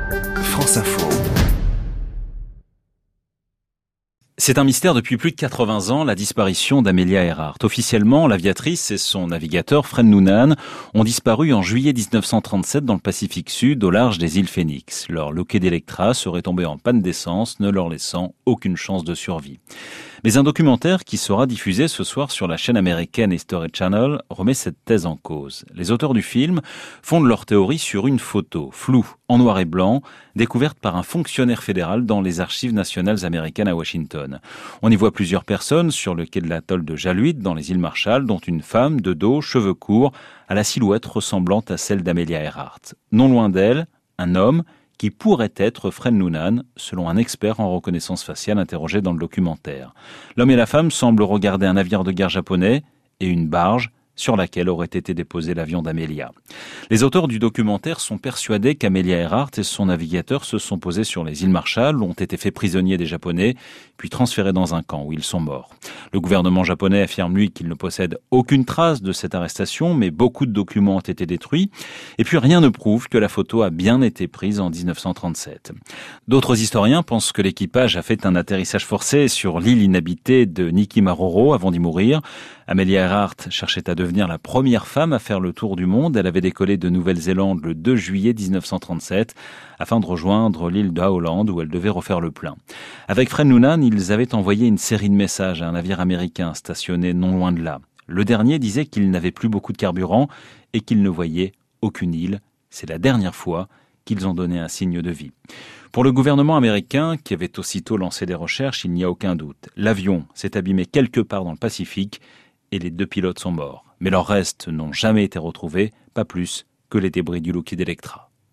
France Info. C'est un mystère depuis plus de 80 ans, la disparition d'Amelia Earhart. Officiellement, l'aviatrice et son navigateur Fred Noonan ont disparu en juillet 1937 dans le Pacifique Sud, au large des îles Phoenix. Leur loquet d'Electra serait tombé en panne d'essence, ne leur laissant aucune chance de survie. Mais un documentaire qui sera diffusé ce soir sur la chaîne américaine History Channel remet cette thèse en cause. Les auteurs du film fondent leur théorie sur une photo, floue, en noir et blanc, découverte par un fonctionnaire fédéral dans les archives nationales américaines à Washington. On y voit plusieurs personnes sur le quai de l'atoll de Jaluit, dans les îles Marshall, dont une femme de dos, cheveux courts, à la silhouette ressemblante à celle d'Amelia Earhart. Non loin d'elle, un homme qui pourrait être Fred Noonan, selon un expert en reconnaissance faciale interrogé dans le documentaire. L'homme et la femme semblent regarder un navire de guerre japonais et une barge sur laquelle aurait été déposé l'avion d'Amelia. Les auteurs du documentaire sont persuadés qu'Amelia Earhart et son navigateur se sont posés sur les îles Marshall, ont été faits prisonniers des Japonais, puis transférés dans un camp où ils sont morts. Le gouvernement japonais affirme, lui, qu'il ne possède aucune trace de cette arrestation, mais beaucoup de documents ont été détruits. Et puis rien ne prouve que la photo a bien été prise en 1937. D'autres historiens pensent que l'équipage a fait un atterrissage forcé sur l'île inhabitée de Nikimaroro avant d'y mourir. Amelia Earhart cherchait à devenir la première femme à faire le tour du monde. Elle avait décollé de Nouvelle-Zélande le 2 juillet 1937 afin de rejoindre l'île de Howland où elle devait refaire le plein. Avec Fred Noonan, ils avaient envoyé une série de messages à un navire américain stationné non loin de là. Le dernier disait qu'il n'avait plus beaucoup de carburant et qu'il ne voyait aucune île. C'est la dernière fois qu'ils ont donné un signe de vie. Pour le gouvernement américain, qui avait aussitôt lancé des recherches, il n'y a aucun doute. L'avion s'est abîmé quelque part dans le Pacifique et les 2 pilotes sont morts. Mais leurs restes n'ont jamais été retrouvés, pas plus que les débris du loquet d'Electra.